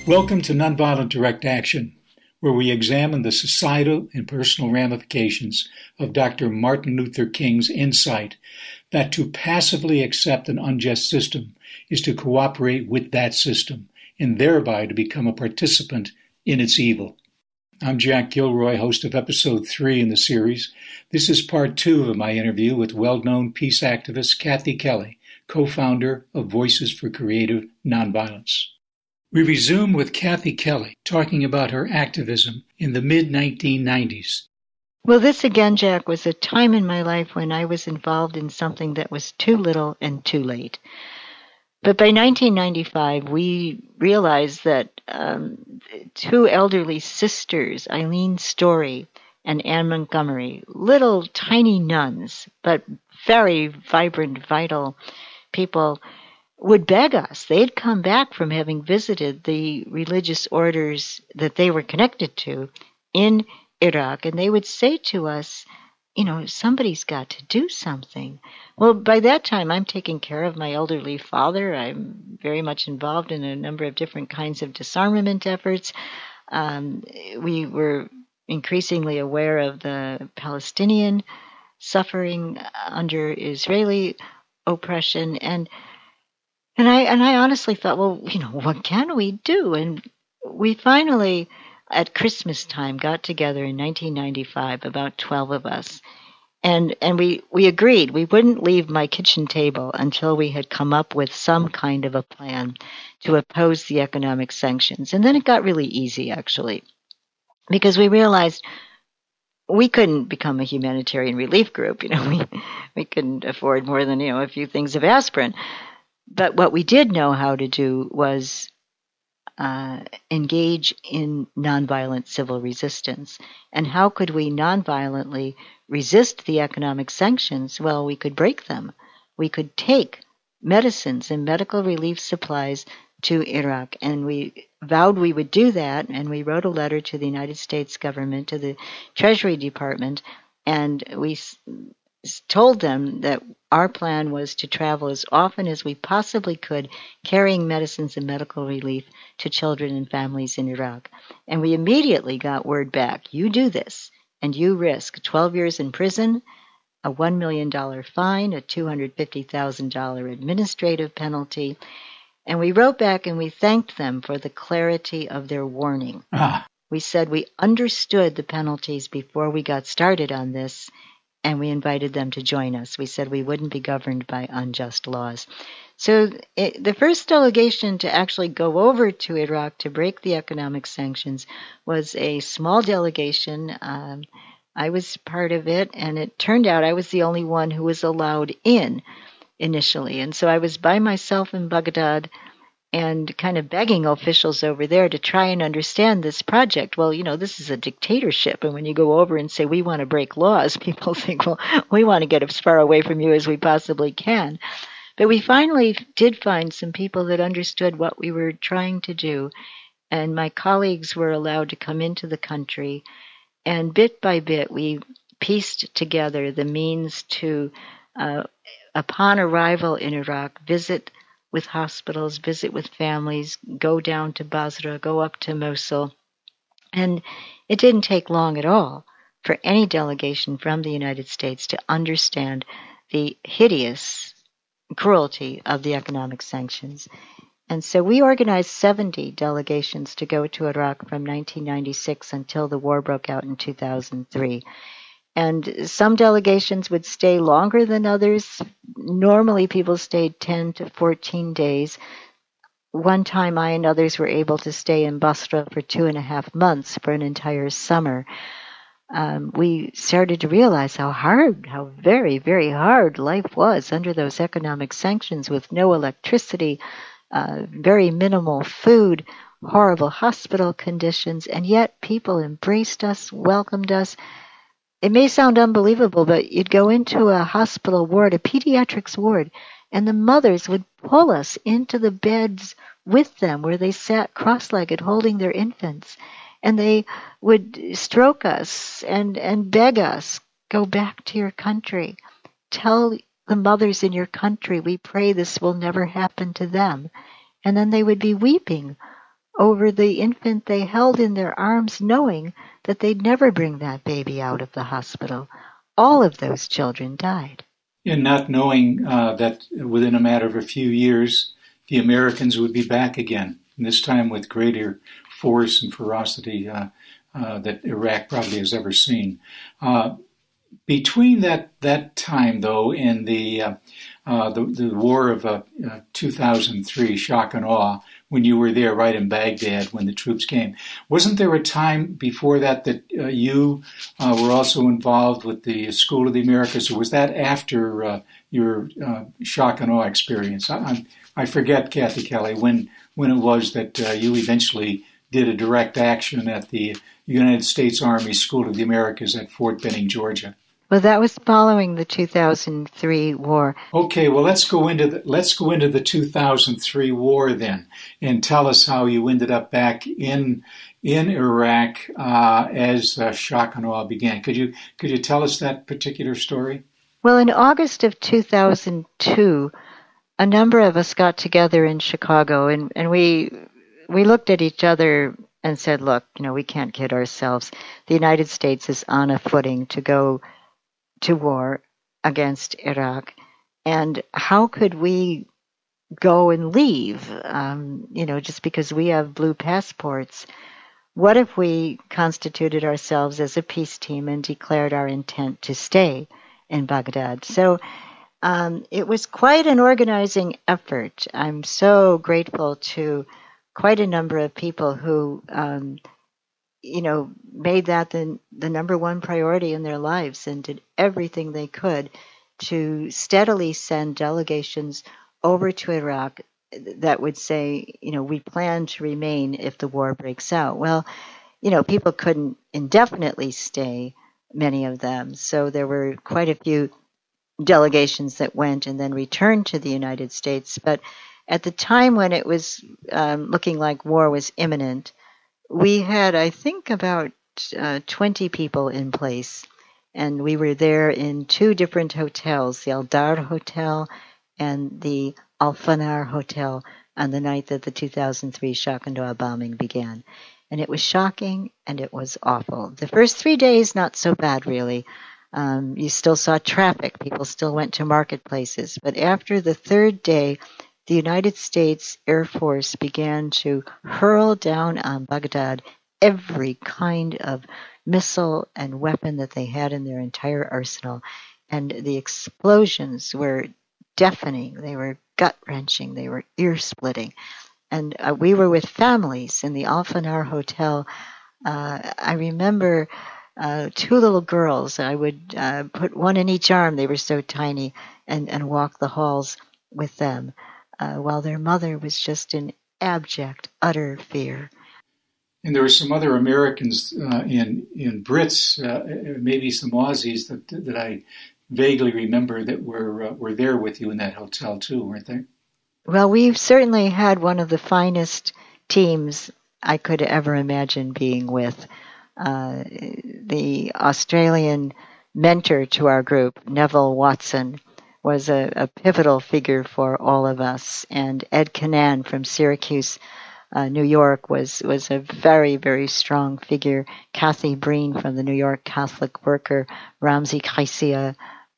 Welcome to Nonviolent Direct Action, where we examine the societal and personal ramifications of Dr. Martin Luther King's insight that to passively accept an unjust system is to cooperate with that system and thereby to become a participant in its evil. I'm Jack Gilroy, host of Episode 3 in the series. This is Part 2 of my interview with well-known peace activist Kathy Kelly, co-founder of Voices for Creative Nonviolence. We resume with Kathy Kelly talking about her activism in the mid-1990s. Well, this again, Jack, was a time in my life when I was involved in something that was too little and too late. But by 1995, we realized that two elderly sisters, Eileen Story and Anne Montgomery, little tiny nuns, but very vibrant, vital people, would beg us. They'd come back from having visited the religious orders that they were connected to in Iraq, and they would say to us, somebody's got to do something. Well, by that time, I'm taking care of my elderly father. I'm very much involved in a number of different kinds of disarmament efforts. We were increasingly aware of the Palestinian suffering under Israeli oppression, and I honestly thought, well, what can we do? And we finally, at Christmas time, got together in 1995, about 12 of us, and we agreed we wouldn't leave my kitchen table until we had come up with some kind of a plan to oppose the economic sanctions. And then it got really easy, actually, because we realized we couldn't become a humanitarian relief group. We couldn't afford more than, a few things of aspirin. But what we did know how to do was engage in nonviolent civil resistance. And how could we nonviolently resist the economic sanctions? Well, we could break them. We could take medicines and medical relief supplies to Iraq. And we vowed we would do that. And we wrote a letter to the United States government, to the Treasury Department, and we told them that our plan was to travel as often as we possibly could, carrying medicines and medical relief to children and families in Iraq. And we immediately got word back, you do this, and you risk 12 years in prison, a $1 million fine, a $250,000 administrative penalty. And we wrote back and we thanked them for the clarity of their warning. We said we understood the penalties before we got started on this, and we invited them to join us. We said we wouldn't be governed by unjust laws. So the first delegation to actually go over to Iraq to break the economic sanctions was a small delegation. I was part of it, and it turned out I was the only one who was allowed in initially. And so I was by myself in Baghdad and kind of begging officials over there to try and understand this project. Well, this is a dictatorship, and when you go over and say, we want to break laws, people think, well, we want to get as far away from you as we possibly can. But we finally did find some people that understood what we were trying to do, and my colleagues were allowed to come into the country, and bit by bit, we pieced together the means to, upon arrival in Iraq, visit with hospitals, visit with families, go down to Basra, go up to Mosul. And it didn't take long at all for any delegation from the United States to understand the hideous cruelty of the economic sanctions. And so we organized 70 delegations to go to Iraq from 1996 until the war broke out in 2003. And some delegations would stay longer than others. Normally, people stayed 10 to 14 days. One time, I and others were able to stay in Basra for 2.5 months for an entire summer. We started to realize how very, very hard life was under those economic sanctions with no electricity, very minimal food, horrible hospital conditions, and yet people embraced us, welcomed us. It may sound unbelievable, but you'd go into a hospital ward, a pediatrics ward, and the mothers would pull us into the beds with them where they sat cross-legged holding their infants. And they would stroke us and beg us, go back to your country. Tell the mothers in your country, we pray this will never happen to them. And then they would be weeping over the infant they held in their arms, knowing that they'd never bring that baby out of the hospital. All of those children died. And not knowing that within a matter of a few years, the Americans would be back again, and this time with greater force and ferocity that Iraq probably has ever seen. Between that time, though, and the war of 2003, shock and awe, when you were there right in Baghdad when the troops came, wasn't there a time before that you were also involved with the School of the Americas, or was that after your shock and awe experience? I forget, Kathy Kelly, when it was that you eventually did a direct action at the United States Army School of the Americas at Fort Benning, Georgia. Well, that was following the 2003 war. Okay, well, let's go into the 2003 war then, and tell us how you ended up back in Iraq as shock and awe began. Could you tell us that particular story? Well, in August of 2002, a number of us got together in Chicago, and we looked at each other and said, "Look, we can't kid ourselves. The United States is on a footing to go to war against Iraq, and how could we go and leave, just because we have blue passports? What if we constituted ourselves as a peace team and declared our intent to stay in Baghdad?" So it was quite an organizing effort. I'm so grateful to quite a number of people who made that the number one priority in their lives and did everything they could to steadily send delegations over to Iraq that would say, we plan to remain if the war breaks out. Well, people couldn't indefinitely stay, many of them. So there were quite a few delegations that went and then returned to the United States. But at the time when it was looking like war was imminent, we had, I think, about 20 people in place, and we were there in two different hotels, the Aldar Hotel and the Al-Fanar Hotel, on the night that the 2003 shock and awe bombing began. And it was shocking, and it was awful. The first 3 days, not so bad, really. You still saw traffic. People still went to marketplaces. But after the third day, the United States Air Force began to hurl down on Baghdad every kind of missile and weapon that they had in their entire arsenal. And the explosions were deafening. They were gut-wrenching. They were ear-splitting. And we were with families in the Al-Fanar Hotel. I remember two little girls. I would put one in each arm. They were so tiny, and walk the halls with them, while their mother was just in abject, utter fear. And there were some other Americans in Brits, maybe some Aussies that I vaguely remember that were there with you in that hotel too, weren't they? Well, we've certainly had one of the finest teams I could ever imagine being with. The Australian mentor to our group, Neville Watson, was a pivotal figure for all of us. And Ed Canan from Syracuse, New York, was a very, very strong figure. Kathy Breen from the New York Catholic Worker, Ramzi Kaisia,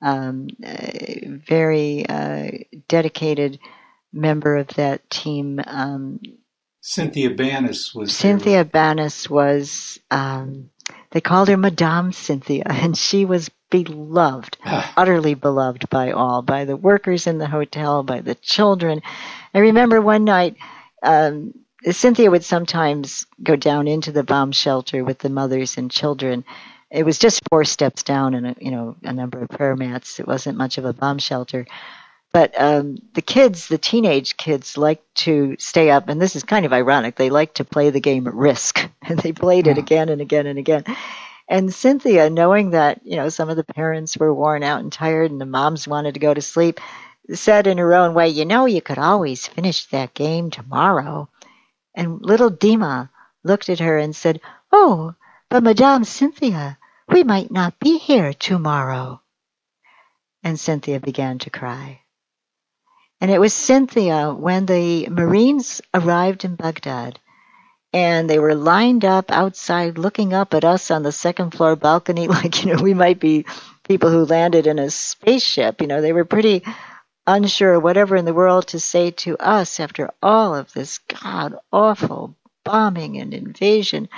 very dedicated member of that team. Cynthia Banas was. Cynthia Banas was. They called her Madame Cynthia, and she was beloved, utterly beloved by all, by the workers in the hotel, by the children. I remember one night, Cynthia would sometimes go down into the bomb shelter with the mothers and children. It was just 4 steps down and a number of prayer mats. It wasn't much of a bomb shelter. But the teenage kids liked to stay up, and this is kind of ironic, they liked to play the game Risk, and they played it again and again and again. And Cynthia, knowing that, some of the parents were worn out and tired and the moms wanted to go to sleep, said in her own way, you could always finish that game tomorrow. And little Dima looked at her and said, "Oh, but Madame Cynthia, we might not be here tomorrow." And Cynthia began to cry. And it was Cynthia, when the Marines arrived in Baghdad And they were lined up outside looking up at us on the second floor balcony like, we might be people who landed in a spaceship. They were pretty unsure whatever in the world to say to us after all of this god-awful bombing and invasion.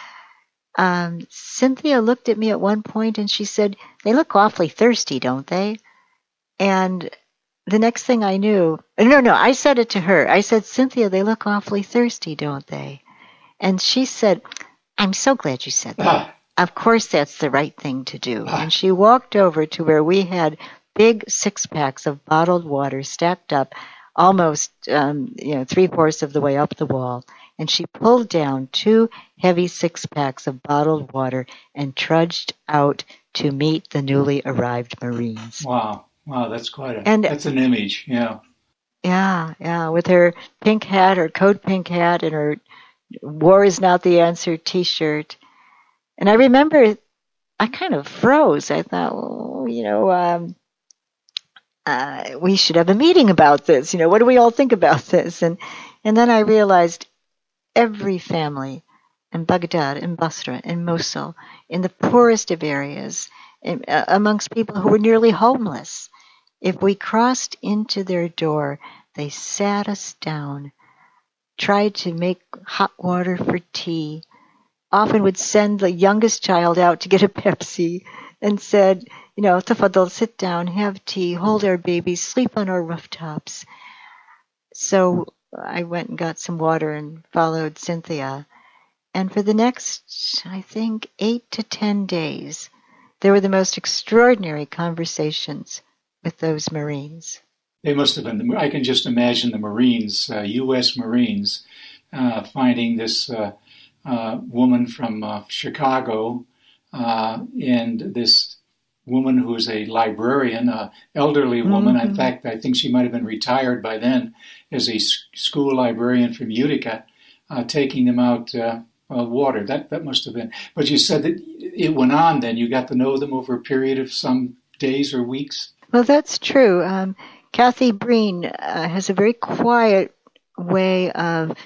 Cynthia looked at me at one point and she said, "They look awfully thirsty, don't they?" And the next thing I knew, no, I said it to her. I said, "Cynthia, they look awfully thirsty, don't they?" And she said, "I'm so glad you said that. Of course that's the right thing to do." And she walked over to where we had big 6-packs of bottled water stacked up almost 3/4 of the way up the wall. And she pulled down 2 heavy 6-packs of bottled water and trudged out to meet the newly arrived Marines. Wow, that's that's an image, yeah. Yeah, with her pink hat, her code pink hat, and her "War is not the answer" T-shirt. And I remember I kind of froze. I thought, we should have a meeting about this. What do we all think about this? And then I realized every family in Baghdad, in Basra, in Mosul, in the poorest of areas, amongst people who were nearly homeless, if we crossed into their door, they sat us down, tried to make hot water for tea, often would send the youngest child out to get a Pepsi, and said, "Tafadal, sit down, have tea, hold our babies, sleep on our rooftops." So I went and got some water and followed Cynthia. And for the next, I think, 8 to 10 days, there were the most extraordinary conversations with those Marines. They must have been, I can just imagine the Marines, U.S. Marines, finding this woman from Chicago and this woman who's a librarian, an elderly woman. Mm-hmm. In fact, I think she might have been retired by then as a school librarian from Utica, taking them out water. That must have been. But you said that it went on then. You got to know them over a period of some days or weeks? Well, that's true. Kathy Breen has a very quiet way of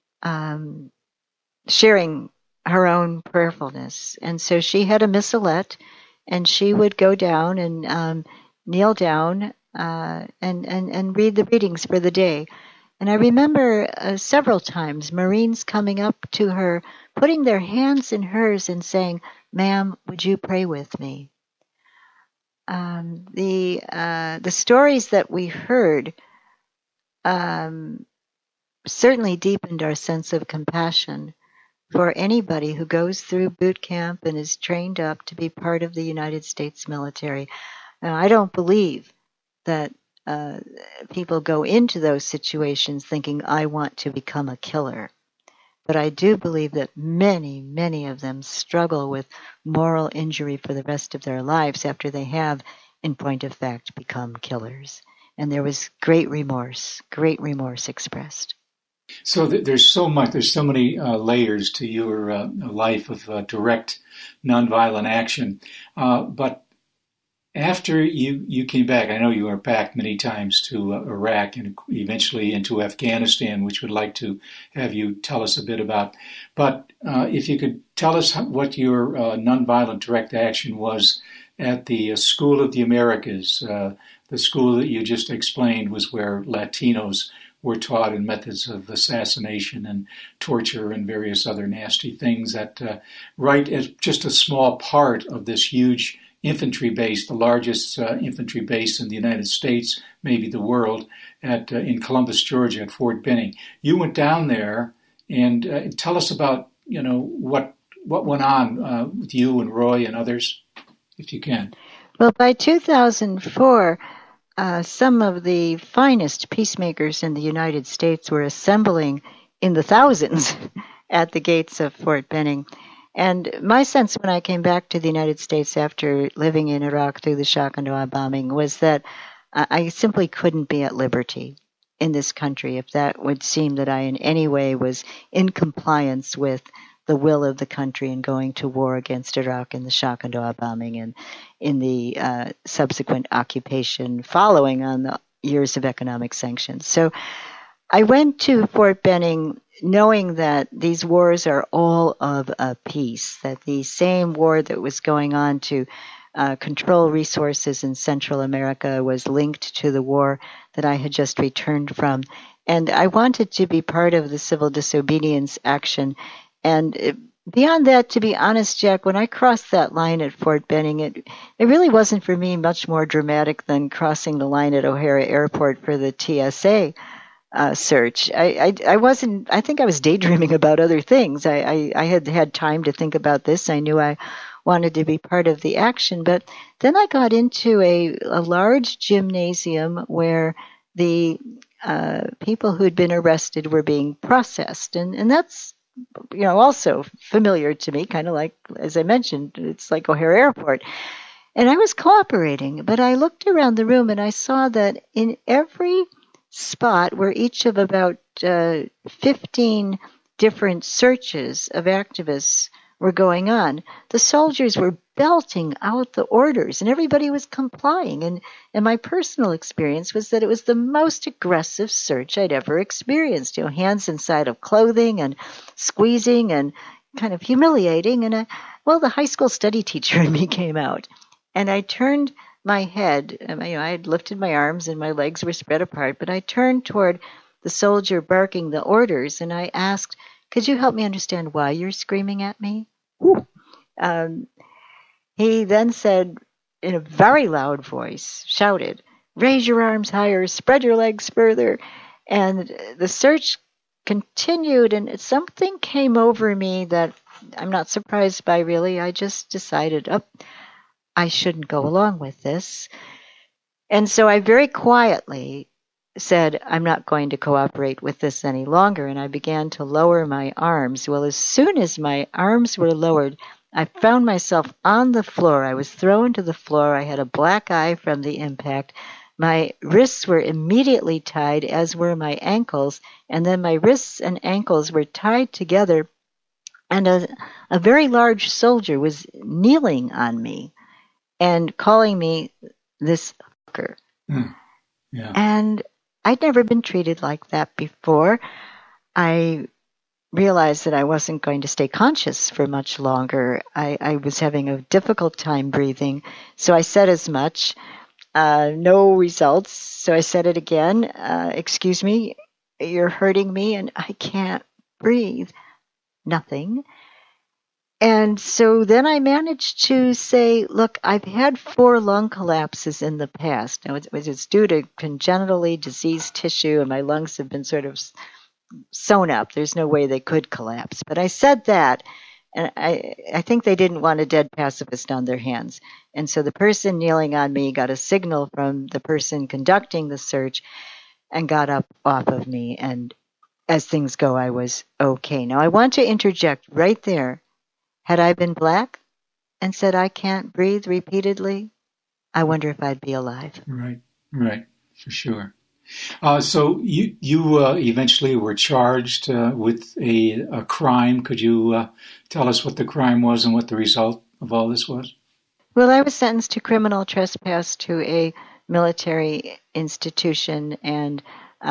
sharing her own prayerfulness. And so she had a missalette, and she would go down and kneel down and read the readings for the day. And I remember several times Marines coming up to her, putting their hands in hers and saying, "Ma'am, would you pray with me?" The stories that we heard certainly deepened our sense of compassion for anybody who goes through boot camp and is trained up to be part of the United States military. Now, I don't believe that people go into those situations thinking, "I want to become a killer." But I do believe that many, many of them struggle with moral injury for the rest of their lives after they have, in point of fact, become killers. And there was great remorse expressed. So there's so many layers to your life of direct nonviolent action. But after you came back, I know you were back many times to Iraq and eventually into Afghanistan, which we'd like to have you tell us a bit about. But if you could tell us what your nonviolent direct action was at the School of the Americas. The school that you just explained was where Latinos were taught in methods of assassination and torture and various other nasty things that right as just a small part of this huge infantry base, the largest infantry base in the United States, maybe the world, in Columbus, Georgia, at Fort Benning. You went down there and tell us about what went on with you and Roy and others, if you can. Well, by 2004, some of the finest peacemakers in the United States were assembling in the thousands at the gates of Fort Benning. And my sense when I came back to the United States after living in Iraq through the Shenandoah bombing was that I simply couldn't be at liberty in this country if that would seem that I in any way was in compliance with the will of the country and going to war against Iraq in the Shenandoah bombing and in the subsequent occupation following on the years of economic sanctions. So I went to Fort Benning knowing that these wars are all of a piece, that the same war that was going on to control resources in Central America was linked to the war that I had just returned from. And I wanted to be part of the civil disobedience action. And beyond that, to be honest, Jack, when I crossed that line at Fort Benning, it really wasn't for me much more dramatic than crossing the line at O'Hare Airport for the TSA search. I wasn't. I think I was daydreaming about other things. I had had time to think about this. I knew I wanted to be part of the action, but then I got into a large gymnasium where the people who'd been arrested were being processed, and that's also familiar to me. Kind of like, as I mentioned, it's like O'Hare Airport. And I was cooperating, but I looked around the room and I saw that in every spot where each of about 15 different searches of activists were going on, the soldiers were belting out the orders and everybody was complying. And my personal experience was that it was the most aggressive search I'd ever experienced. Hands inside of clothing and squeezing and kind of humiliating. And the high school study teacher in me came out. And I turned my head, I had lifted my arms and my legs were spread apart, but I turned toward the soldier barking the orders and I asked, "Could you help me understand why you're screaming at me?" He then said in a very loud voice, shouted, "Raise your arms higher, spread your legs further." And the search continued, and something came over me that I'm not surprised by, really. I just decided, I shouldn't go along with this. And so I very quietly said, I'm not going to cooperate with this any longer. And I began to lower my arms. Well, as soon as my arms were lowered, I found myself on the floor. I was thrown to the floor. I had a black eye from the impact. My wrists were immediately tied, as were my ankles. And then my wrists and ankles were tied together. And a very large soldier was kneeling on me and calling me this fucker. Yeah. And I'd never been treated like that before. I realized that I wasn't going to stay conscious for much longer. I was having a difficult time breathing, so I said as much. No results, so I said it again. "Excuse me, you're hurting me, and I can't breathe." Nothing. And so then I managed to say, "Look, I've had 4 lung collapses in the past. Now, it's due to congenitally diseased tissue, and my lungs have been sort of sewn up. There's no way they could collapse." But I said that, and I think they didn't want a dead pacifist on their hands. And so the person kneeling on me got a signal from the person conducting the search and got up off of me. And as things go, I was okay. Now, I want to interject right there. Had I been black and said I can't breathe repeatedly, I wonder if I'd be alive. Right, for sure. So you eventually were charged with a crime. Could you tell us what the crime was and what the result of all this was? Well, I was sentenced to criminal trespass to a military institution, and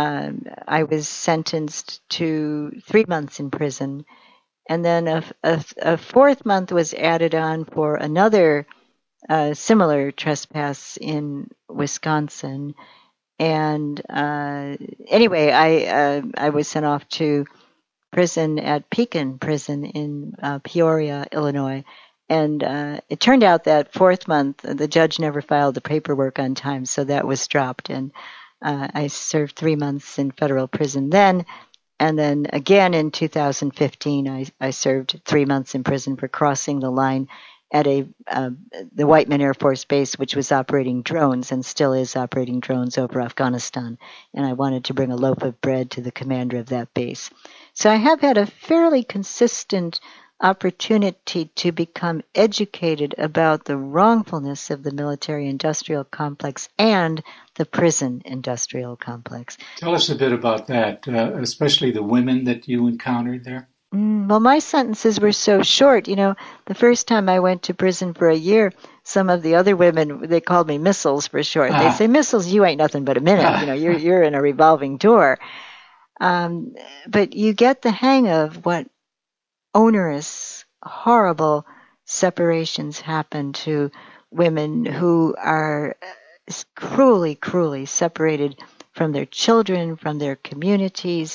I was sentenced to 3 months in prison. And then a 4th month was added on for another similar trespass in Wisconsin. And anyway, I was sent off to prison at Pekin Prison in Peoria, Illinois. And it turned out that 4th month, the judge never filed the paperwork on time, so that was dropped. And I served 3 months in federal prison then. And then again in 2015, I served 3 months in prison for crossing the line at the Whiteman Air Force Base, which was operating drones and still is operating drones over Afghanistan. And I wanted to bring a loaf of bread to the commander of that base. So I have had a fairly consistent opportunity to become educated about the wrongfulness of the military-industrial complex and the prison-industrial complex. Tell us a bit about that, especially the women that you encountered there. Well, my sentences were so short. The first time I went to prison for a year, some of the other women, they called me Missiles for short. They'd say, "Missiles, you ain't nothing but a minute. You're in a revolving door." But you get the hang of what onerous, horrible separations happen to women who are cruelly, cruelly separated from their children, from their communities.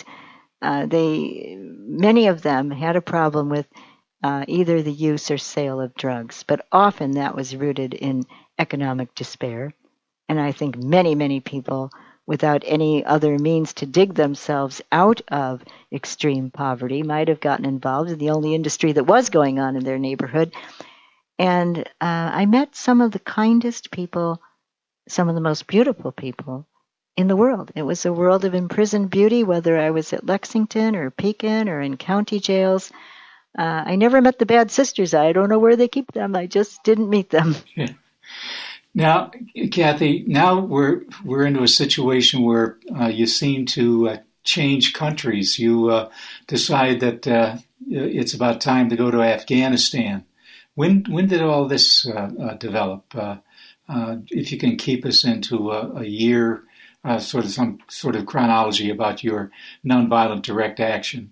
Many of them had a problem with either the use or sale of drugs, but often that was rooted in economic despair. And I think many, many people without any other means to dig themselves out of extreme poverty might have gotten involved in the only industry that was going on in their neighborhood. And I met some of the kindest people, some of the most beautiful people in the world. It was a world of imprisoned beauty, whether I was at Lexington or Pekin or in county jails. I never met the bad sisters. I don't know where they keep them. I just didn't meet them. Yeah. Now, Kathy, now we're into a situation where you seem to change countries. You decide that it's about time to go to Afghanistan. When did all this develop? If you can keep us into a year, some sort of chronology about your nonviolent direct action.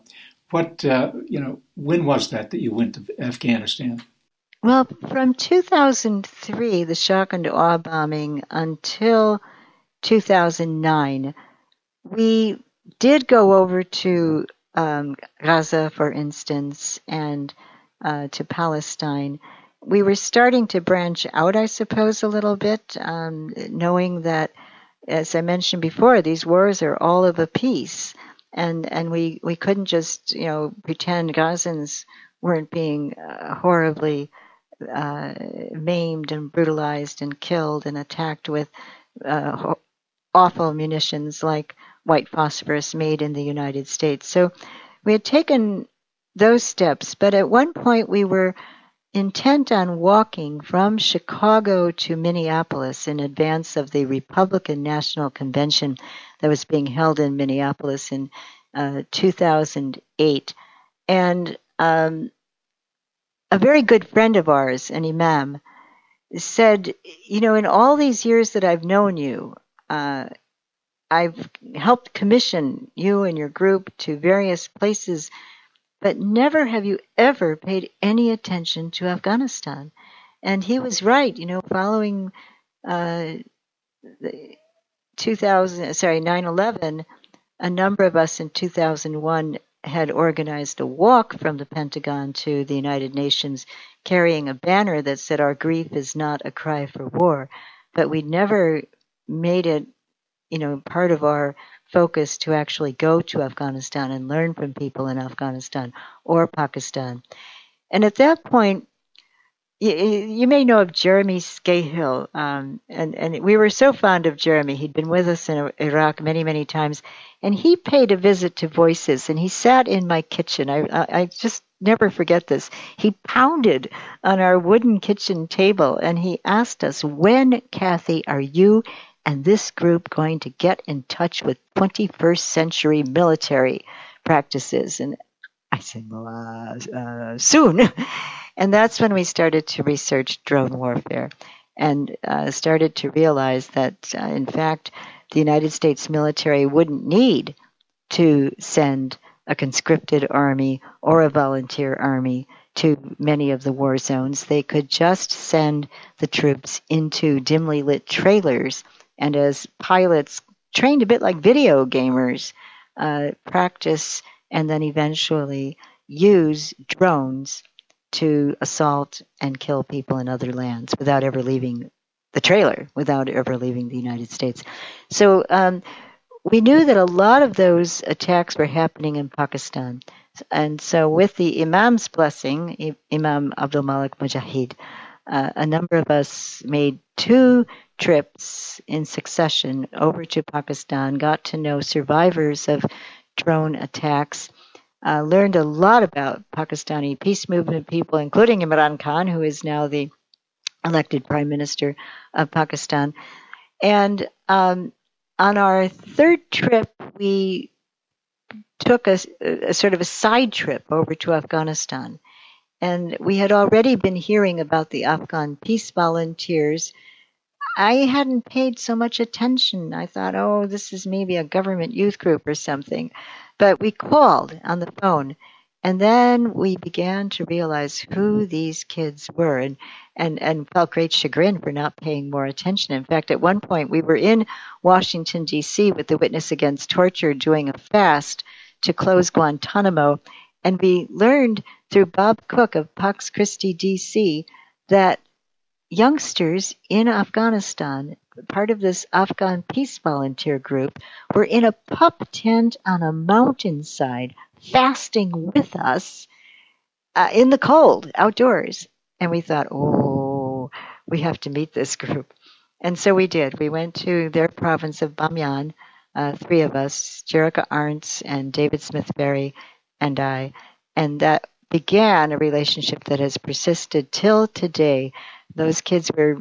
When was that you went to Afghanistan? Well, from 2003, the shock and awe bombing, until 2009, we did go over to Gaza, for instance, and to Palestine. We were starting to branch out, I suppose, a little bit, knowing that, as I mentioned before, these wars are all of a piece, and we couldn't just pretend Gazans weren't being horribly maimed and brutalized and killed and attacked with awful munitions like white phosphorus made in the United States. So we had taken those steps, but at one point we were intent on walking from Chicago to Minneapolis in advance of the Republican National Convention that was being held in Minneapolis in 2008. And a very good friend of ours, an imam, said, in all these years that I've known you, I've helped commission you and your group to various places, but never have you ever paid any attention to Afghanistan. And he was right. Following 9/11, a number of us in 2001 had organized a walk from the Pentagon to the United Nations carrying a banner that said, "Our grief is not a cry for war." But we never made it, part of our focus to actually go to Afghanistan and learn from people in Afghanistan or Pakistan. And at that point, you may know of Jeremy Scahill, and we were so fond of Jeremy. He'd been with us in Iraq many, many times, and he paid a visit to Voices, and he sat in my kitchen. I just never forget this. He pounded on our wooden kitchen table, and he asked us, "When, Kathy, are you and this group going to get in touch with 21st century military practices?" And I said, "Well, soon." And that's when we started to research drone warfare and started to realize that, in fact, the United States military wouldn't need to send a conscripted army or a volunteer army to many of the war zones. They could just send the troops into dimly lit trailers, and as pilots, trained a bit like video gamers, practice and then eventually use drones to assault and kill people in other lands without ever leaving the trailer, without ever leaving the United States. So we knew that a lot of those attacks were happening in Pakistan. And so with the Imam's blessing, Imam Abdul Malik Mujahid, a number of us made 2 trips in succession over to Pakistan, got to know survivors of drone attacks, learned a lot about Pakistani peace movement people, including Imran Khan, who is now the elected prime minister of Pakistan. And on our 3rd trip, we took a sort of a side trip over to Afghanistan. And we had already been hearing about the Afghan peace volunteers. I hadn't paid so much attention. I thought, oh, this is maybe a government youth group or something. But we called on the phone, and then we began to realize who these kids were, and felt great chagrin for not paying more attention. In fact, at one point, we were in Washington, D.C. with the Witness Against Torture doing a fast to close Guantanamo, and we learned through Bob Cook of Pax Christi, D.C., that youngsters in Afghanistan, part of this Afghan peace volunteer group, were in a pup tent on a mountainside fasting with us in the cold, outdoors. And we thought, oh, we have to meet this group. And so we did. We went to their province of Bamyan, three of us, Jerica Arntz and David Smith-Berry and I, and that began a relationship that has persisted till today. Those kids were,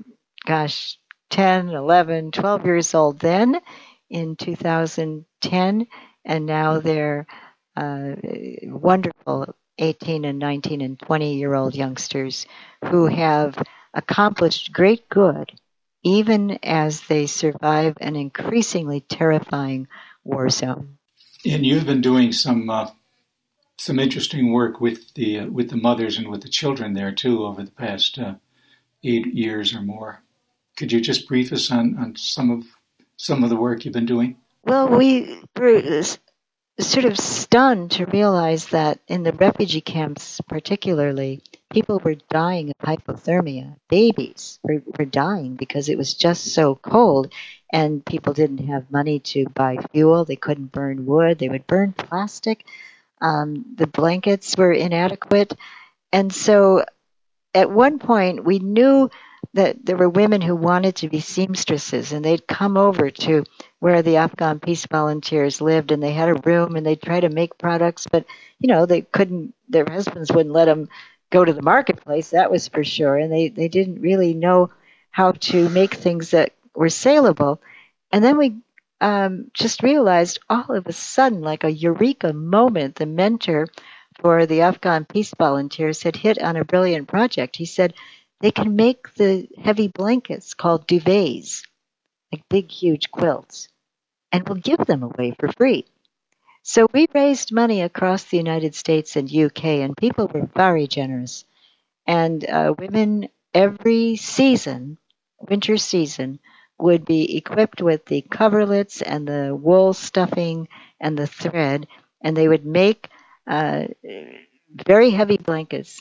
10, 11, 12 years old then in 2010, and now they're wonderful 18 and 19 and 20-year-old youngsters who have accomplished great good even as they survive an increasingly terrifying war zone. And you've been doing some interesting work with the mothers and with the children there too over the past 8 years or more. Could you just brief us on some of the work you've been doing? Well, we were sort of stunned to realize that in the refugee camps particularly, people were dying of hypothermia. Babies were dying because it was just so cold, and people didn't have money to buy fuel. They couldn't burn wood. They would burn plastic. The blankets were inadequate. And so at one point, we knew that there were women who wanted to be seamstresses, and they'd come over to where the Afghan peace volunteers lived, and they had a room, and they'd try to make products, but, they couldn't, their husbands wouldn't let them go to the marketplace, that was for sure, and they didn't really know how to make things that were saleable. And then we just realized all of a sudden, like a eureka moment, the mentor for the Afghan peace volunteers had hit on a brilliant project. He said, they can make the heavy blankets called duvets, like big, huge quilts, and we'll give them away for free. So we raised money across the United States and UK, and people were very generous. And women every season, winter season, would be equipped with the coverlets and the wool stuffing and the thread, and they would make very heavy blankets.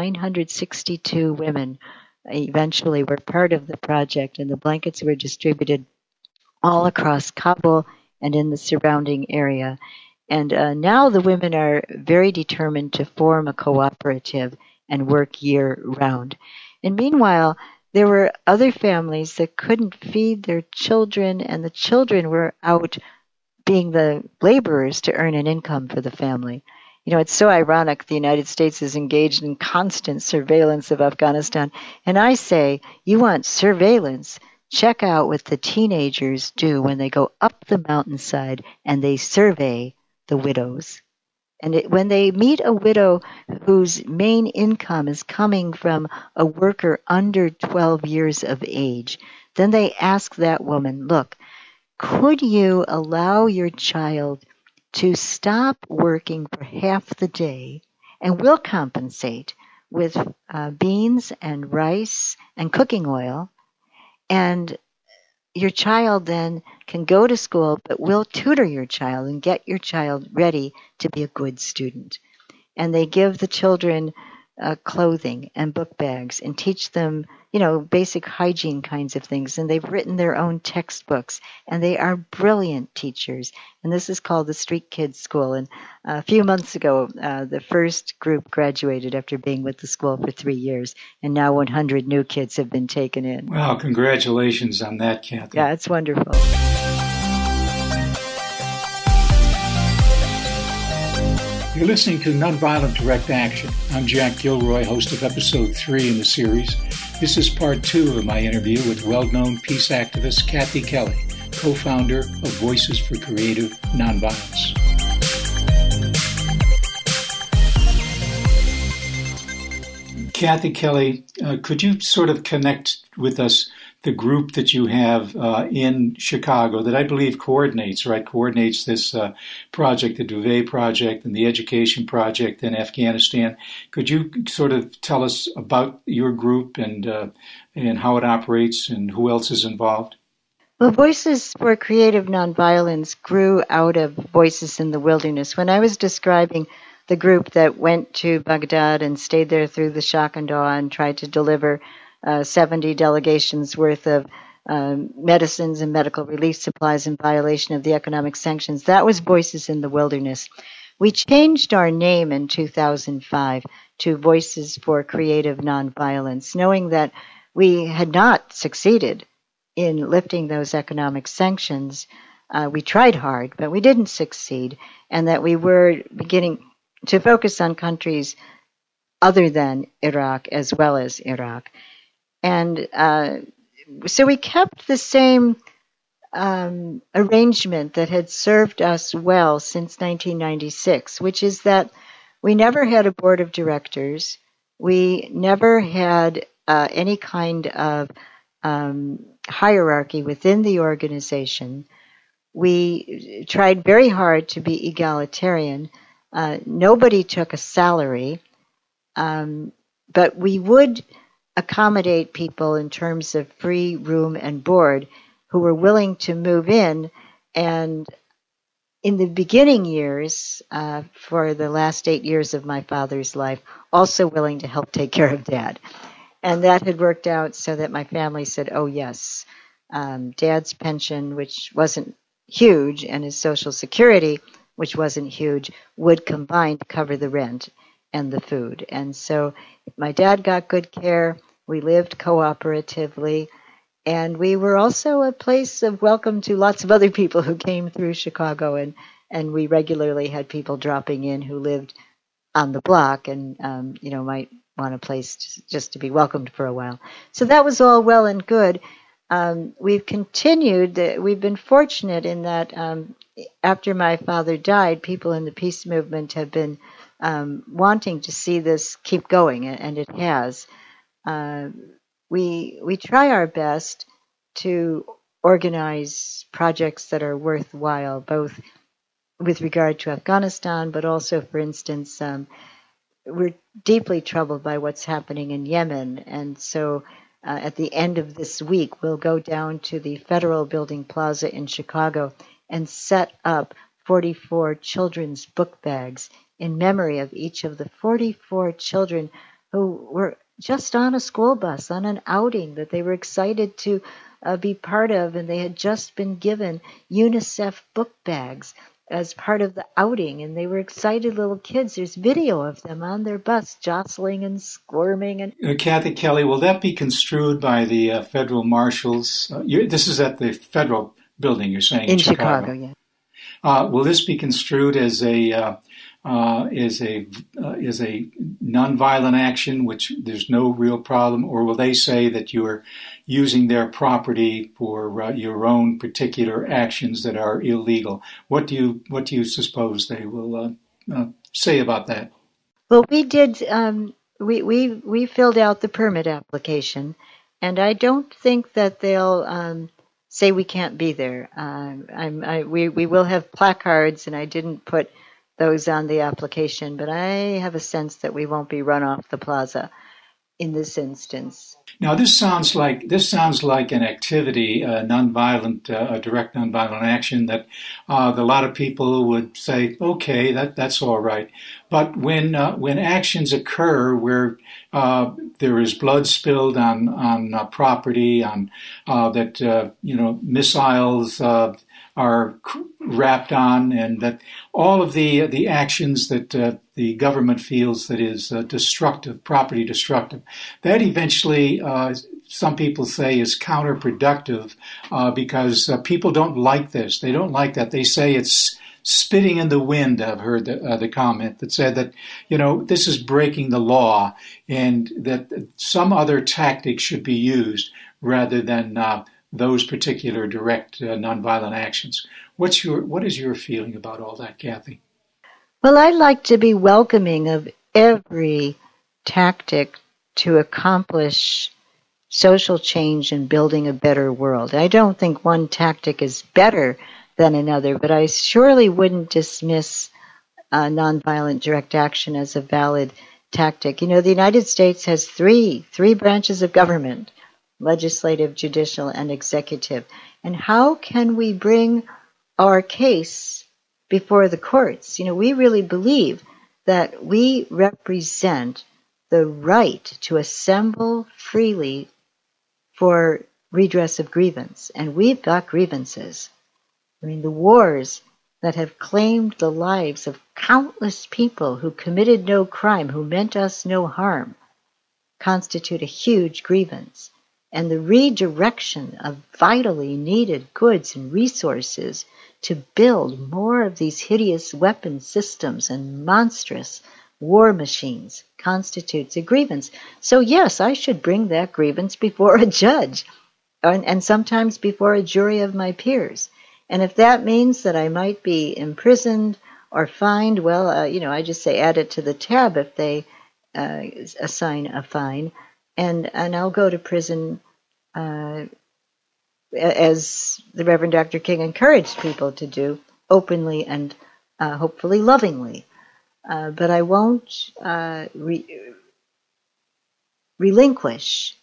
962 women eventually were part of the project, and the blankets were distributed all across Kabul and in the surrounding area. And now the women are very determined to form a cooperative and work year-round. And meanwhile, there were other families that couldn't feed their children, and the children were out being the laborers to earn an income for the family. It's so ironic the United States is engaged in constant surveillance of Afghanistan. And I say, you want surveillance? Check out what the teenagers do when they go up the mountainside and they survey the widows. And when they meet a widow whose main income is coming from a worker under 12 years of age, then they ask that woman, look, could you allow your child to stop working for half the day, and we'll compensate with beans and rice and cooking oil, and your child then can go to school, but we'll tutor your child and get your child ready to be a good student. And they give the children clothing and book bags and teach them, basic hygiene kinds of things. And they've written their own textbooks, and they are brilliant teachers. And this is called the Street Kids School. And a few months ago, the first group graduated after being with the school for 3 years. And now 100 new kids have been taken in. Wow, congratulations on that, Kathy. Yeah, it's wonderful. You're listening to Nonviolent Direct Action. I'm Jack Gilroy, host of Episode 3 in the series. This is Part 2 of my interview with well-known peace activist Kathy Kelly, co-founder of Voices for Creative Nonviolence. Kathy Kelly, could you sort of connect with us the group that you have in Chicago that I believe coordinates this project, the Duvet Project and the Education Project in Afghanistan? Could you sort of tell us about your group and how it operates and who else is involved? Well, Voices for Creative Nonviolence grew out of Voices in the Wilderness. When I was describing the group that went to Baghdad and stayed there through the shock and awe and tried to deliver 70 delegations worth of medicines and medical relief supplies in violation of the economic sanctions, that was Voices in the Wilderness. We changed our name in 2005 to Voices for Creative Nonviolence, knowing that we had not succeeded in lifting those economic sanctions. We tried hard, but we didn't succeed, and that we were beginning to focus on countries other than Iraq as well as Iraq. And so we kept the same arrangement that had served us well since 1996, which is that we never had a board of directors. We never had any kind of hierarchy within the organization. We tried very hard to be egalitarian. Nobody took a salary, but we would accommodate people in terms of free room and board who were willing to move in. And in the beginning years, for the last 8 years of my father's life, also willing to help take care of Dad. And that had worked out so that my family said, oh, yes, Dad's pension, which wasn't huge, and his Social Security, which wasn't huge, would combine to cover the rent and the food. And so my dad got good care. We lived cooperatively. And we were also a place of welcome to lots of other people who came through Chicago. And we regularly had people dropping in who lived on the block and, might want a place just to be welcomed for a while. So that was all well and good. We've continued. We've been fortunate in that after my father died, people in the peace movement have been wanting to see this keep going, and it has. We try our best to organize projects that are worthwhile, both with regard to Afghanistan, but also, for instance, we're deeply troubled by what's happening in Yemen, and so at the end of this week, we'll go down to the Federal Building Plaza in Chicago and set up 44 children's book bags in memory of each of the 44 children who were just on a school bus, on an outing that they were excited to be part of, and they had just been given UNICEF book bags as part of the outing, and they were excited little kids. There's video of them on their bus jostling and squirming. And Kathy Kelly, will that be construed by the federal marshals? This is at the federal building, you're saying, in Chicago, yeah. Will this be construed as a nonviolent action, which there's no real problem, or will they say that you're using their property for your own particular actions that are illegal? What do you suppose they will say about that? Well, we did. We filled out the permit application, and I don't think that they'll say we can't be there. We will have placards, and I didn't put those on the application, but I have a sense that we won't be run off the plaza in this instance. Now, this sounds like an activity, a direct nonviolent action that a lot of people would say, okay, that's all right. But when actions occur where there is blood spilled on property, on that missiles are wrapped on, and that all of the actions that the government feels that is destructive, property destructive, that eventually some people say is counterproductive because people don't like this. They don't like that. They say it's spitting in the wind. I've heard the comment that said that, this is breaking the law and that some other tactic should be used rather than those particular direct nonviolent actions. What is your feeling about all that, Kathy? Well, I'd like to be welcoming of every tactic to accomplish social change and building a better world. I don't think one tactic is better than another, but I surely wouldn't dismiss nonviolent direct action as a valid tactic. You know, the United States has three branches of government: legislative, judicial, and executive. And how can we bring our case before the courts? You know, we really believe that we represent the right to assemble freely for redress of grievance. And we've got grievances. I mean, the wars that have claimed the lives of countless people who committed no crime, who meant us no harm, constitute a huge grievance. And the redirection of vitally needed goods and resources to build more of these hideous weapon systems and monstrous war machines constitutes a grievance. So yes, I should bring that grievance before a judge, and sometimes before a jury of my peers. And if that means that I might be imprisoned or fined, well, I just say add it to the tab if they assign a fine, and I'll go to prison as the Reverend Dr. King encouraged people to do, openly and hopefully lovingly. But I won't relinquish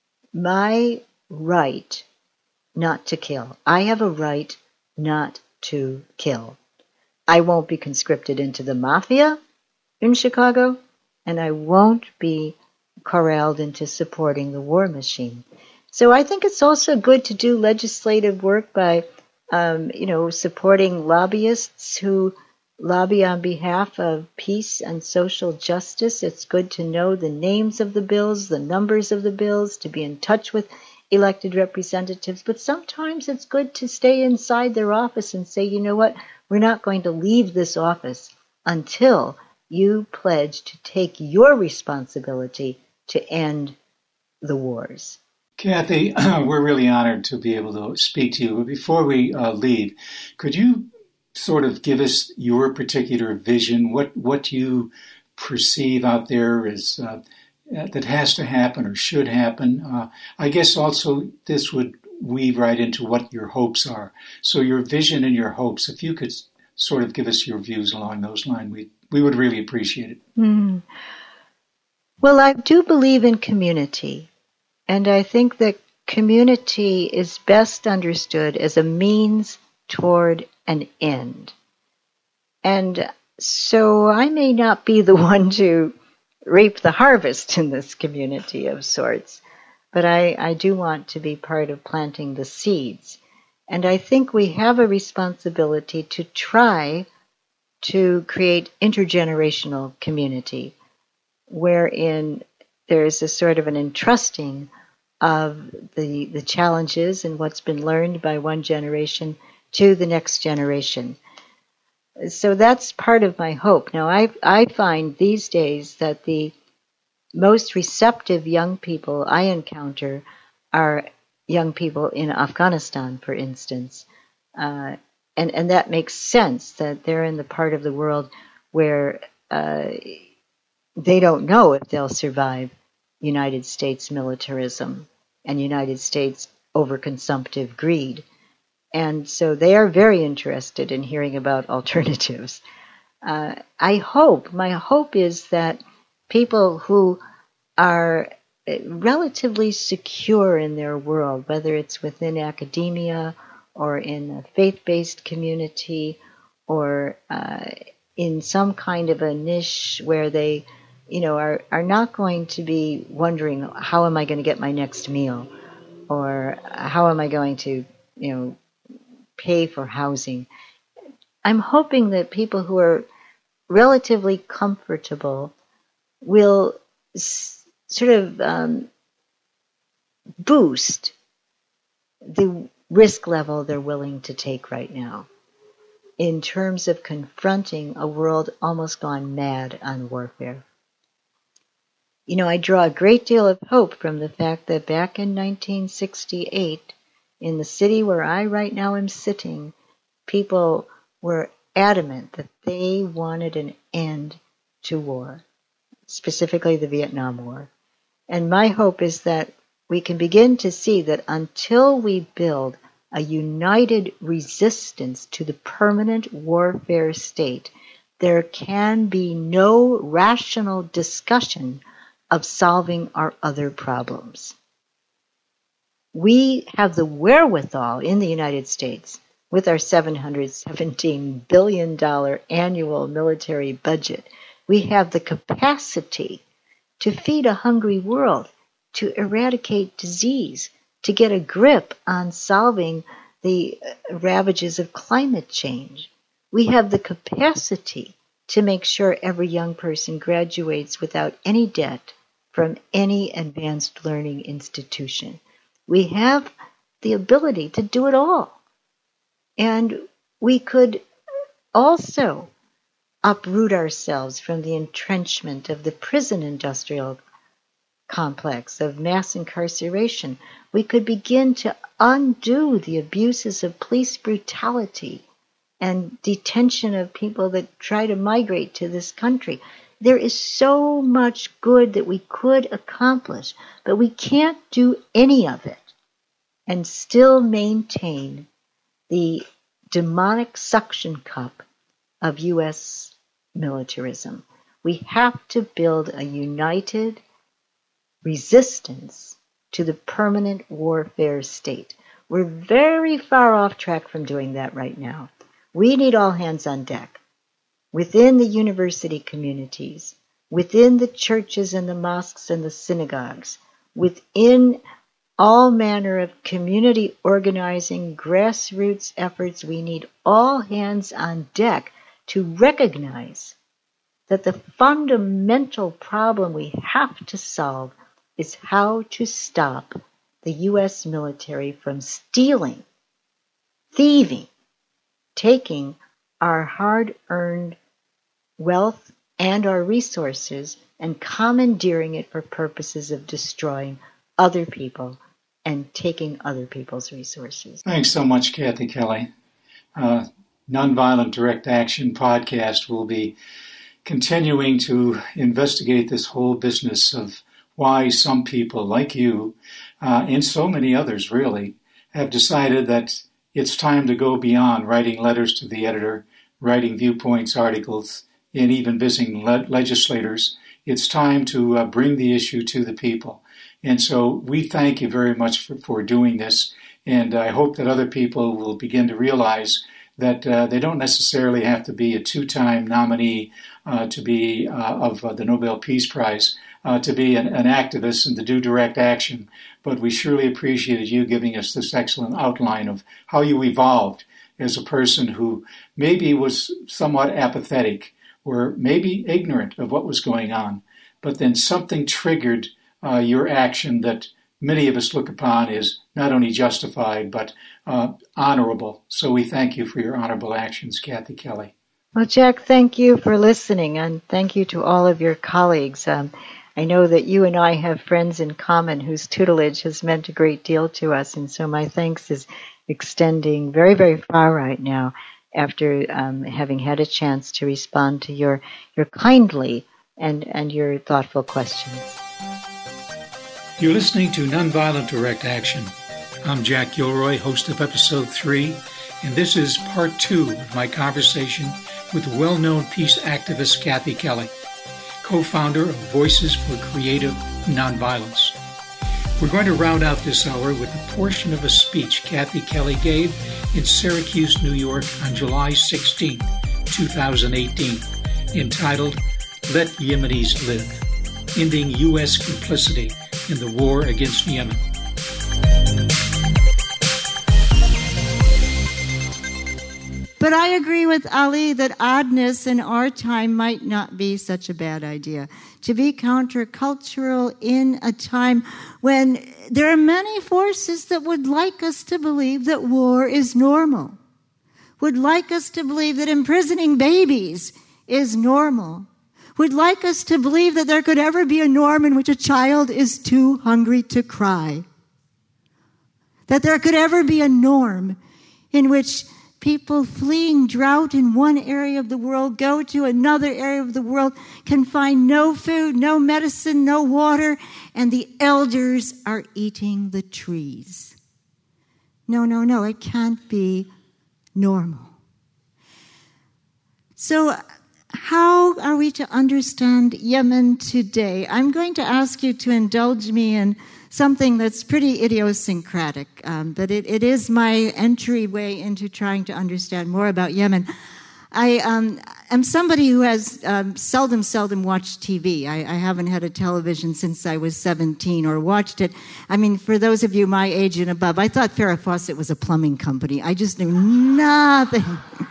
my right not to kill. I have a right not to kill. I won't be conscripted into the mafia in Chicago, and I won't be corralled into supporting the war machine. So I think it's also good to do legislative work by, supporting lobbyists who lobby on behalf of peace and social justice. It's good to know the names of the bills, the numbers of the bills, to be in touch with elected representatives. But sometimes it's good to stay inside their office and say, you know what, we're not going to leave this office until you pledge to take your responsibility to end the wars. Kathy, we're really honored to be able to speak to you. But before we leave, could you sort of give us your particular vision, what you perceive out there as that has to happen or should happen? I guess also this would weave right into what your hopes are. So your vision and your hopes, if you could sort of give us your views along those lines, we would really appreciate it. Mm. Well, I do believe in community. And I think that community is best understood as a means toward an end. And so I may not be the one to reap the harvest in this community of sorts, but I do want to be part of planting the seeds. And I think we have a responsibility to try to create intergenerational community, wherein there is a sort of an entrusting of the challenges and what's been learned by one generation to the next generation. So that's part of my hope. Now, I find these days that the most receptive young people I encounter are young people in Afghanistan, for instance. And that makes sense, that they're in the part of the world where they don't know if they'll survive United States militarism and United States overconsumptive greed. And so they are very interested in hearing about alternatives. My hope is that people who are relatively secure in their world, whether it's within academia or in a faith-based community or in some kind of a niche where they are not going to be wondering, how am I going to get my next meal? Or how am I going to, pay for housing? I'm hoping that people who are relatively comfortable will sort of boost the risk level they're willing to take right now in terms of confronting a world almost gone mad on warfare. I draw a great deal of hope from the fact that back in 1968, in the city where I right now am sitting, people were adamant that they wanted an end to war, specifically the Vietnam War. And my hope is that we can begin to see that until we build a united resistance to the permanent warfare state, there can be no rational discussion of solving our other problems. We have the wherewithal in the United States, with our $717 billion annual military budget, we have the capacity to feed a hungry world, to eradicate disease, to get a grip on solving the ravages of climate change. We have the capacity to make sure every young person graduates without any debt from any advanced learning institution. We have the ability to do it all. And we could also uproot ourselves from the entrenchment of the prison industrial complex of mass incarceration. We could begin to undo the abuses of police brutality and detention of people that try to migrate to this country. There is so much good that we could accomplish, but we can't do any of it and still maintain the demonic suction cup of U.S. militarism. We have to build a united resistance to the permanent warfare state. We're very far off track from doing that right now. We need all hands on deck. Within the university communities, within the churches and the mosques and the synagogues, within all manner of community organizing, grassroots efforts, we need all hands on deck to recognize that the fundamental problem we have to solve is how to stop the U.S. military from stealing, thieving, taking our hard-earned wealth and our resources and commandeering it for purposes of destroying other people and taking other people's resources. Thanks so much, Kathy Kelly. Nonviolent Direct Action podcast will be continuing to investigate this whole business of why some people like you, and so many others really, have decided that it's time to go beyond writing letters to the editor, writing viewpoints articles, and even visiting legislators. It's time to bring the issue to the people. And so we thank you very much for doing this, and I hope that other people will begin to realize that they don't necessarily have to be a two-time nominee to be of the Nobel Peace Prize, to be an activist and to do direct action. But we surely appreciated you giving us this excellent outline of how you evolved as a person who maybe was somewhat apathetic or maybe ignorant of what was going on, but then something triggered your action that many of us look upon as not only justified, but honorable. So we thank you for your honorable actions, Kathy Kelly. Well, Jack, thank you for listening, and thank you to all of your colleagues. I know that you and I have friends in common whose tutelage has meant a great deal to us, and so my thanks is extending very, very far right now after having had a chance to respond to your kindly and your thoughtful questions. You're listening to Nonviolent Direct Action. I'm Jack Gilroy, host of Episode 3, and this is Part 2 of my conversation with well-known peace activist Kathy Kelly, co-founder of Voices for Creative Nonviolence. We're going to round out this hour with a portion of a speech Kathy Kelly gave in Syracuse, New York on July 16, 2018, entitled Let Yemenis Live, Ending U.S. Complicity in the War Against Yemen. But I agree with Ali that oddness in our time might not be such a bad idea. To be countercultural in a time when there are many forces that would like us to believe that war is normal, would like us to believe that imprisoning babies is normal, would like us to believe that there could ever be a norm in which a child is too hungry to cry, that there could ever be a norm in which people fleeing drought in one area of the world go to another area of the world, can find no food, no medicine, no water, and the elders are eating the trees. No, it can't be normal. So how are we to understand Yemen today? I'm going to ask you to indulge me in something that's pretty idiosyncratic, but it is my entryway into trying to understand more about Yemen. I am somebody who has seldom watched TV. I haven't had a television since I was 17 or watched it. I mean, for those of you my age and above, I thought Farrah Fawcett was a plumbing company. I just knew nothing.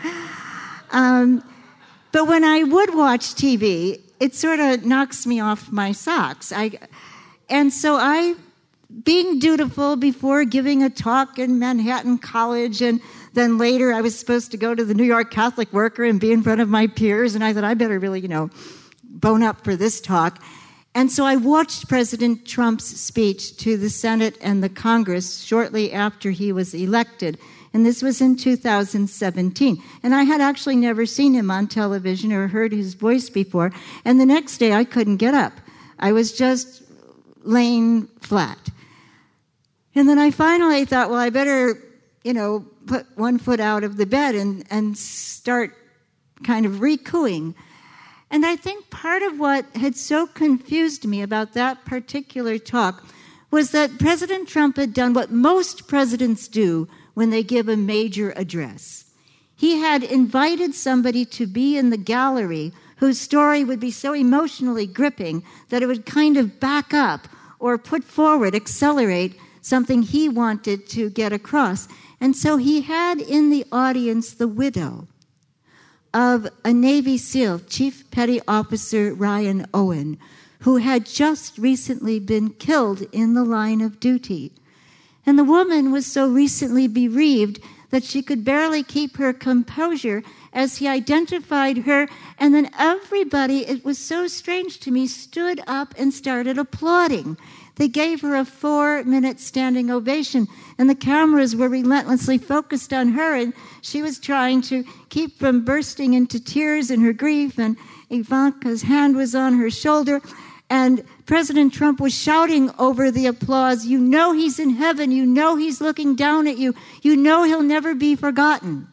But when I would watch TV, it sort of knocks me off my socks. And so I, being dutiful before giving a talk in Manhattan College, and then later I was supposed to go to the New York Catholic Worker and be in front of my peers, and I thought I better really, bone up for this talk. And so I watched President Trump's speech to the Senate and the Congress shortly after he was elected. And this was in 2017. And I had actually never seen him on television or heard his voice before. And the next day I couldn't get up. I was just laying flat. And then I finally thought, well, I better, put one foot out of the bed and start kind of re-cooing. And I think part of what had so confused me about that particular talk was that President Trump had done what most presidents do when they give a major address. He had invited somebody to be in the gallery whose story would be so emotionally gripping that it would kind of back up or put forward, accelerate something he wanted to get across. And so he had in the audience the widow of a Navy SEAL, Chief Petty Officer Ryan Owen, who had just recently been killed in the line of duty. And the woman was so recently bereaved that she could barely keep her composure as he identified her. And then everybody, it was so strange to me, stood up and started applauding. They gave her a 4-minute standing ovation, and the cameras were relentlessly focused on her, and she was trying to keep from bursting into tears in her grief, and Ivanka's hand was on her shoulder. And President Trump was shouting over the applause, you know he's in heaven, you know he's looking down at you, you know he'll never be forgotten.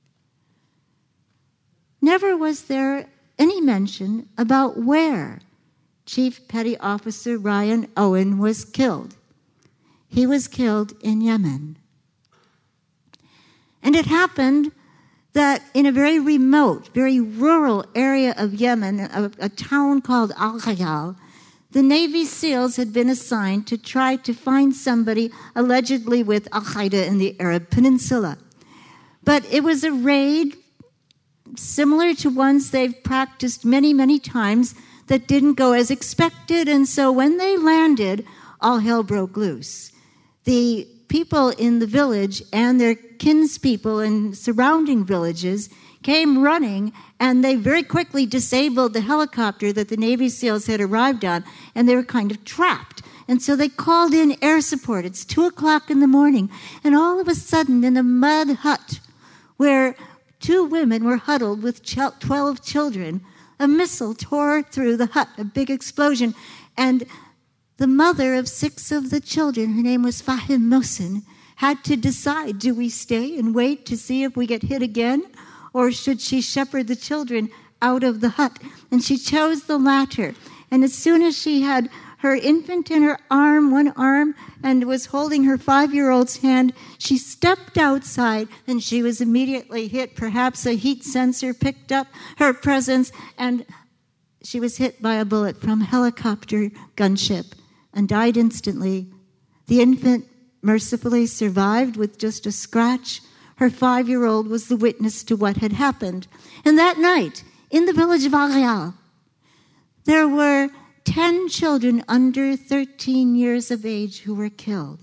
Never was there any mention about where Chief Petty Officer Ryan Owen was killed. He was killed in Yemen. And it happened that in a very remote, very rural area of Yemen, a town called Al-Ghayal, the Navy SEALs had been assigned to try to find somebody allegedly with Al-Qaeda in the Arab Peninsula. But it was a raid similar to ones they've practiced many, many times that didn't go as expected. And so when they landed, all hell broke loose. The people in the village and their kinspeople in surrounding villages came running, and they very quickly disabled the helicopter that the Navy SEALs had arrived on, and they were kind of trapped. And so they called in air support. It's 2:00 in the morning, and all of a sudden in a mud hut where 2 women were huddled with 12 children, a missile tore through the hut, a big explosion, and the mother of 6 of the children, her name was Fahim Mohsen, had to decide, do we stay and wait to see if we get hit again, or should she shepherd the children out of the hut? And she chose the latter. And as soon as she had her infant in her arm, one arm, and was holding her 5-year-old's hand, she stepped outside, and she was immediately hit. Perhaps a heat sensor picked up her presence, and she was hit by a bullet from a helicopter gunship and died instantly. The infant mercifully survived with just a scratch. Her 5-year-old was the witness to what had happened. And that night, in the village of Al-Ghayal, there were 10 children under 13 years of age who were killed.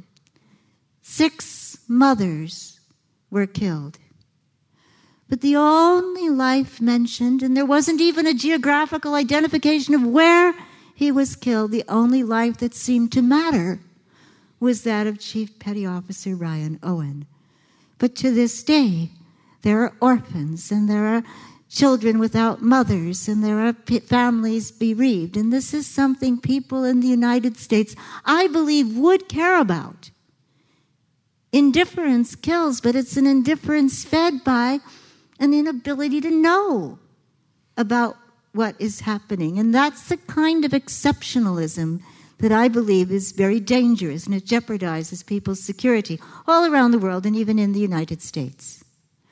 6 mothers were killed. But the only life mentioned, and there wasn't even a geographical identification of where he was killed, the only life that seemed to matter was that of Chief Petty Officer Ryan Owen. But to this day, There are orphans, and there are children without mothers, and there are families bereaved. And this is something people in the United States, I believe, would care about. Indifference kills, but it's an indifference fed by an inability to know about what is happening. And that's the kind of exceptionalism that I believe is very dangerous, and it jeopardizes people's security all around the world and even in the United States.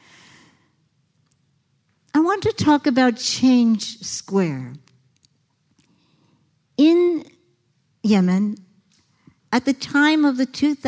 I want to talk about Change Square. In Yemen, at the time of the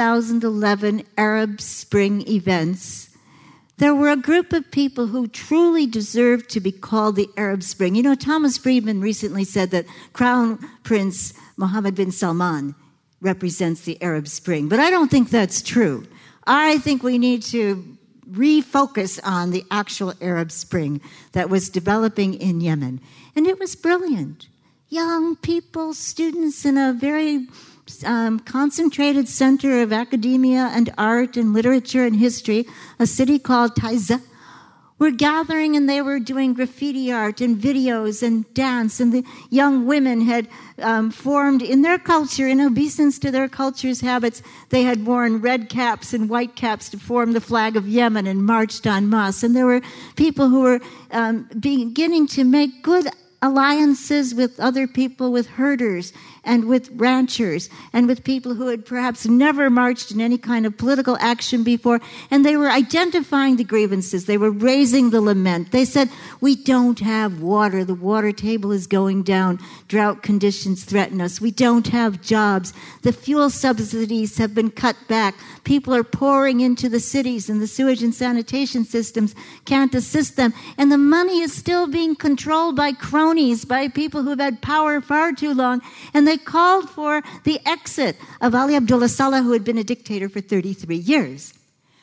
2011 Arab Spring events, there were a group of people who truly deserved to be called the Arab Spring. You know, Thomas Friedman recently said that Crown Prince Mohammed bin Salman represents the Arab Spring, but I don't think that's true. I think we need to refocus on the actual Arab Spring that was developing in Yemen. And it was brilliant. Young people, students in a very concentrated center of academia and art and literature and history, a city called Taiza, were gathering, and they were doing graffiti art and videos and dance. And the young women had formed in their culture, in obeisance to their culture's habits, they had worn red caps and white caps to form the flag of Yemen and marched en masse. And there were people who were beginning to make good alliances with other people, with herders and with ranchers and with people who had perhaps never marched in any kind of political action before. And they were identifying the grievances. They were raising the lament. They said, we don't have water. The water table is going down. Drought conditions threaten us. We don't have jobs. The fuel subsidies have been cut back. People are pouring into the cities, and the sewage and sanitation systems can't assist them. And the money is still being controlled by cronies, by people who've had power far too long. And they called for the exit of Ali Abdullah Saleh, who had been a dictator for 33 years.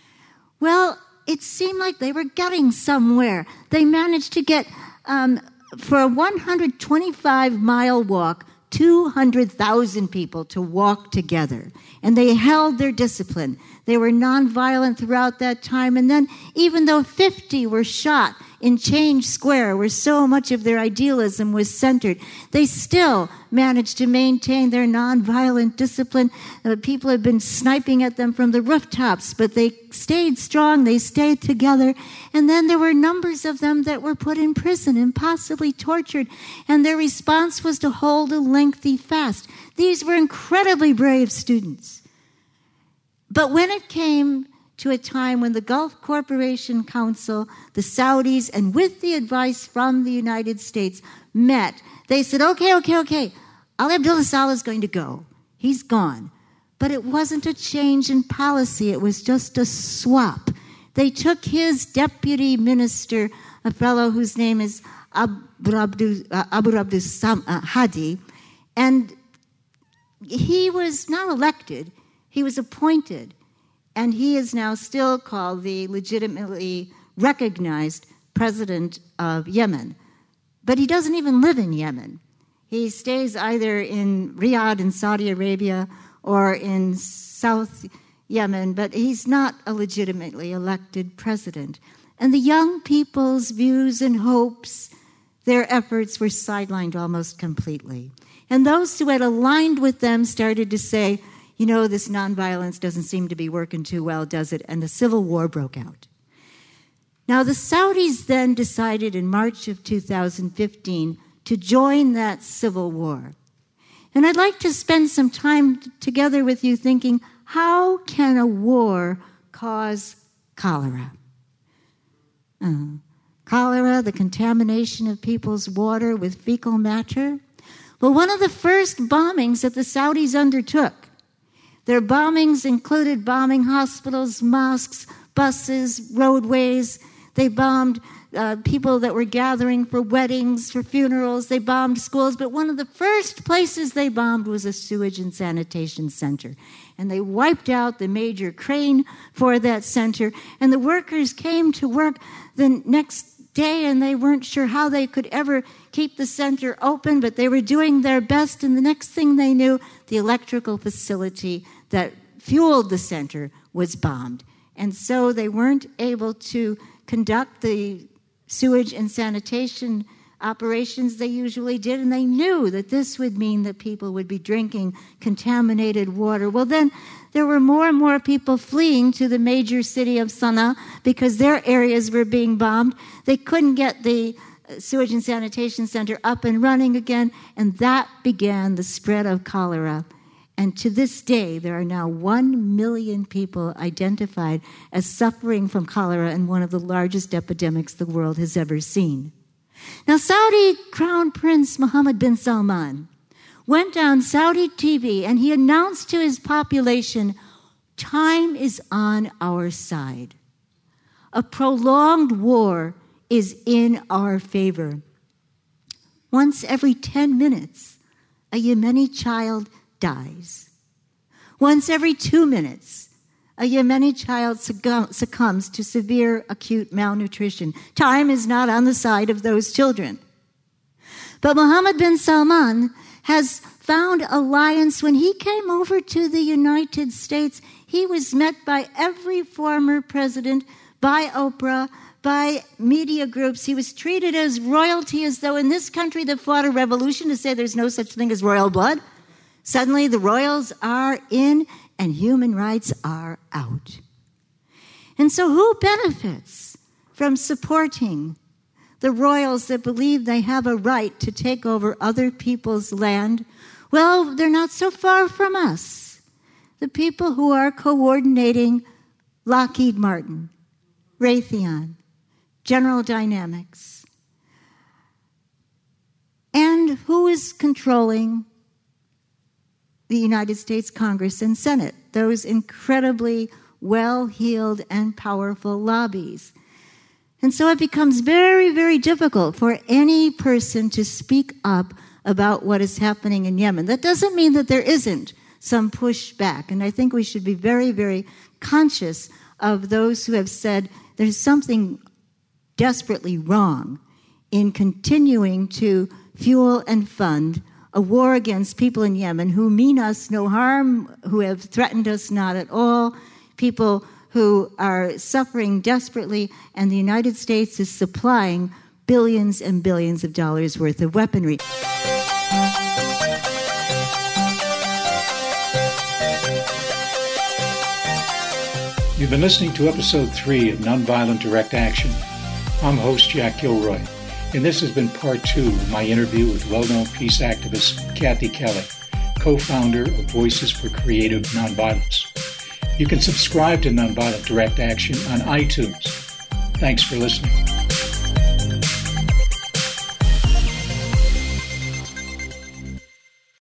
Well, it seemed like they were getting somewhere. They managed to get, for a 125-mile walk, 200,000 people to walk together. And they held their discipline. They were nonviolent throughout that time. And then, even though 50 were shot in Change Square, where so much of their idealism was centered, they still managed to maintain their nonviolent discipline. People had been sniping at them from the rooftops, but they stayed strong, they stayed together. And then there were numbers of them that were put in prison and possibly tortured, and their response was to hold a lengthy fast. These were incredibly brave students. But when it came to a time when the Gulf Corporation Council, the Saudis, and with the advice from the United States met, they said, okay, Ali Abdullah Saleh is going to go. He's gone. But it wasn't a change in policy. It was just a swap. They took his deputy minister, a fellow whose name is Abu Rabdu Hadi, and he was not elected. He was appointed. And he is now still called the legitimately recognized president of Yemen. But he doesn't even live in Yemen. He stays either in Riyadh in Saudi Arabia or in South Yemen, but he's not a legitimately elected president. And the young people's views and hopes, their efforts were sidelined almost completely. And those who had aligned with them started to say, you know, this nonviolence doesn't seem to be working too well, does it? And the civil war broke out. Now, the Saudis then decided in March of 2015 to join that civil war. And I'd like to spend some time together with you thinking, how can a war cause cholera? Cholera, the contamination of people's water with fecal matter. Well, one of the first bombings that the Saudis undertook, their bombings included bombing hospitals, mosques, buses, roadways. They bombed people that were gathering for weddings, for funerals. They bombed schools. But one of the first places they bombed was a sewage and sanitation center. And they wiped out the major crane for that center. And the workers came to work the next day, and they weren't sure how they could ever keep the center open, but they were doing their best. And the next thing they knew, the electrical facility that fueled the center was bombed. And so they weren't able to conduct the sewage and sanitation operations they usually did, and they knew that this would mean that people would be drinking contaminated water. Well, then there were more and more people fleeing to the major city of Sana'a because their areas were being bombed. They couldn't get the sewage and sanitation center up and running again, and that began the spread of cholera. And to this day, there are now 1 million people identified as suffering from cholera in one of the largest epidemics the world has ever seen. Now, Saudi Crown Prince Mohammed bin Salman went on Saudi TV and he announced to his population, time is on our side. A prolonged war is in our favor. Once every 10 minutes, a Yemeni child dies. Once every 2 minutes, a Yemeni child succumbs to severe acute malnutrition. Time is not on the side of those children. But Mohammed bin Salman has found alliance. When he came over to the United States, he was met by every former president, by Oprah, by media groups. He was treated as royalty, as though in this country that fought a revolution to say there's no such thing as royal blood, suddenly the royals are in and human rights are out. And so who benefits from supporting the royals that believe they have a right to take over other people's land? Well, they're not so far from us. The people who are coordinating Lockheed Martin, Raytheon, General Dynamics, and who is controlling the United States Congress and Senate, those incredibly well-heeled and powerful lobbies. And so it becomes very, very difficult for any person to speak up about what is happening in Yemen. That doesn't mean that there isn't some pushback, and I think we should be very, very conscious of those who have said there's something desperately wrong in continuing to fuel and fund a war against people in Yemen who mean us no harm, who have threatened us not at all, people who are suffering desperately, and the United States is supplying billions and billions of dollars worth of weaponry. You've been listening to Episode 3 of Nonviolent Direct Action. I'm host Jack Gilroy, and this has been Part 2 of my interview with well-known peace activist Kathy Kelly, co-founder of Voices for Creative Nonviolence. You can subscribe to Nonviolent Direct Action on iTunes. Thanks for listening.